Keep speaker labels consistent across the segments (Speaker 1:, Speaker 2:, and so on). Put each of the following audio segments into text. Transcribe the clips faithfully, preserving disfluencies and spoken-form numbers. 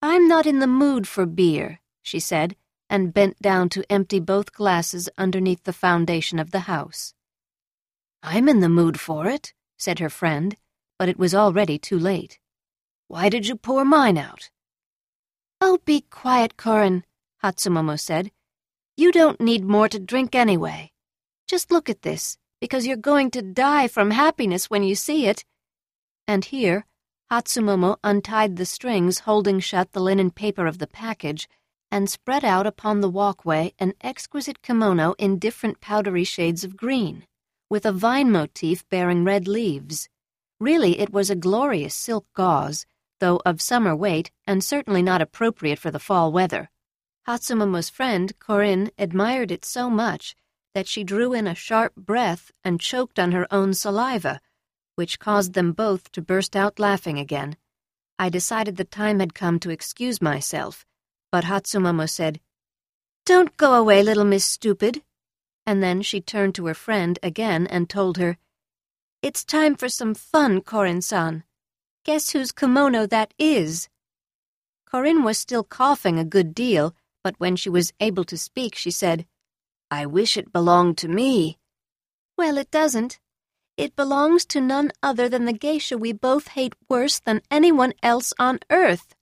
Speaker 1: I'm not in the mood for beer, she said, and bent down to empty both glasses underneath the foundation of the house. I'm in the mood for it, said her friend, but it was already too late. Why did you pour mine out? Oh, be quiet, Korin, Hatsumomo said. You don't need more to drink anyway. Just look at this, because you're going to die from happiness when you see it. And here, Hatsumomo untied the strings holding shut the linen paper of the package and spread out upon the walkway an exquisite kimono in different powdery shades of green, with a vine motif bearing red leaves. Really, it was a glorious silk gauze, though of summer weight and certainly not appropriate for the fall weather. Hatsumomo's friend, Korin, admired it so much that she drew in a sharp breath and choked on her own saliva, which caused them both to burst out laughing again. I decided the time had come to excuse myself, but Hatsumomo said, Don't go away, little Miss Stupid. And then she turned to her friend again and told her, It's time for some fun, Korin-san. Guess whose kimono that is? Korin was still coughing a good deal, but when she was able to speak, she said, I wish it belonged to me. Well, it doesn't. It belongs to none other than the geisha we both hate worse than anyone else on earth.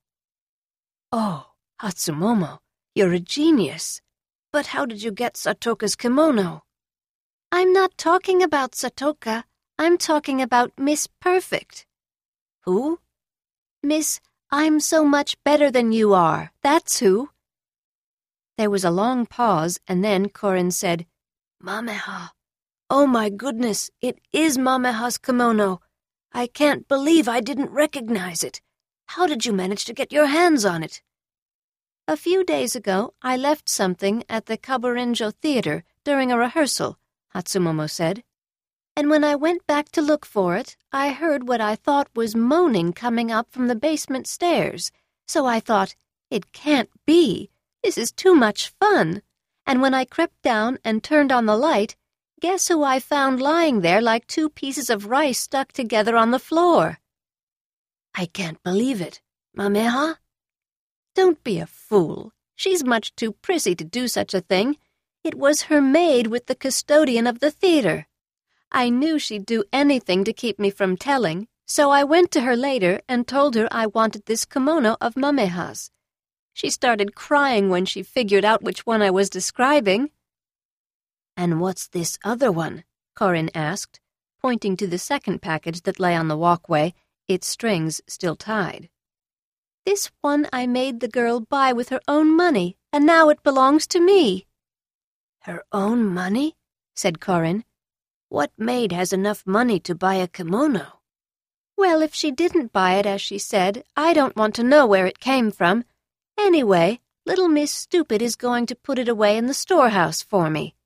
Speaker 1: Oh, Hatsumomo, you're a genius. But how did you get Satoka's kimono? I'm not talking about Satoka. I'm talking about Miss Perfect. Who? Miss, I'm so much better than you are. That's who. There was a long pause, and then Korin said, Mameha. Oh my goodness, it is Mameha's kimono. I can't believe I didn't recognize it. How did you manage to get your hands on it? A few days ago, I left something at the Kaburenjo Theater during a rehearsal, Hatsumomo said. And when I went back to look for it, I heard what I thought was moaning coming up from the basement stairs. So I thought, it can't be. This is too much fun. And when I crept down and turned on the light, guess who I found lying there like two pieces of rice stuck together on the floor? I can't believe it. Mameha? Don't be a fool. She's much too prissy to do such a thing. It was her maid with the custodian of the theater. I knew she'd do anything to keep me from telling, so I went to her later and told her I wanted this kimono of Mameha's. She started crying when she figured out which one I was describing. And what's this other one? Korin asked, pointing to the second package that lay on the walkway, its strings still tied. This one I made the girl buy with her own money, and now it belongs to me. Her own money? Said Korin. What maid has enough money to buy a kimono? Well, if she didn't buy it as she said, I don't want to know where it came from. Anyway, little Miss Stupid is going to put it away in the storehouse for me.